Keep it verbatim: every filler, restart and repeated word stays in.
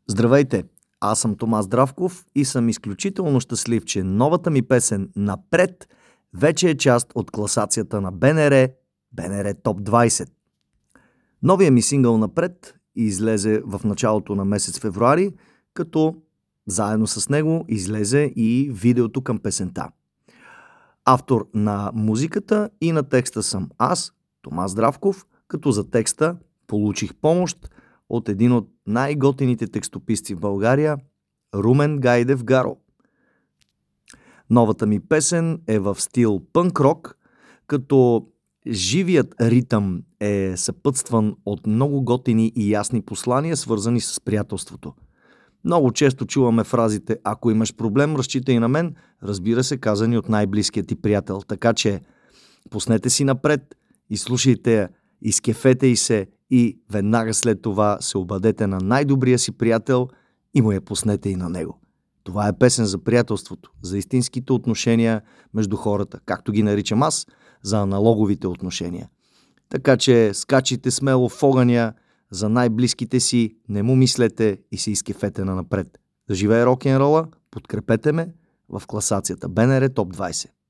Здравейте! Аз съм Тома Здравков и съм изключително щастлив, че новата ми песен "Напред" вече е част от класацията на БНР, БНР Топ двайсет. Новия ми сингъл "Напред" излезе в началото на месец февруари, като заедно с него излезе и видеото към песента. Автор на музиката и на текста съм аз, Тома Здравков, като за текста получих помощ от един от най-готините текстописци в България, Румен Гайдев Гаро. Новата ми песен е в стил пънк-рок, като живият ритъм е съпътстван от много готини и ясни послания, свързани с приятелството. Много често чуваме фразите "ако имаш проблем, разчитай на мен", разбира се, казани от най-близкият ти приятел. Така че пуснете си напред, изслушайте я, изкефете й се и веднага след това се обадете на най-добрия си приятел и му я пуснете и на него. Това е песен за приятелството, за истинските отношения между хората, както ги наричам аз, за аналоговите отношения. Така че скачайте смело в огъня, за най-близките си не му мислете и се изкефете на напред. Да живее рок-н-рола, подкрепете ме в класацията БНР Топ двайсет.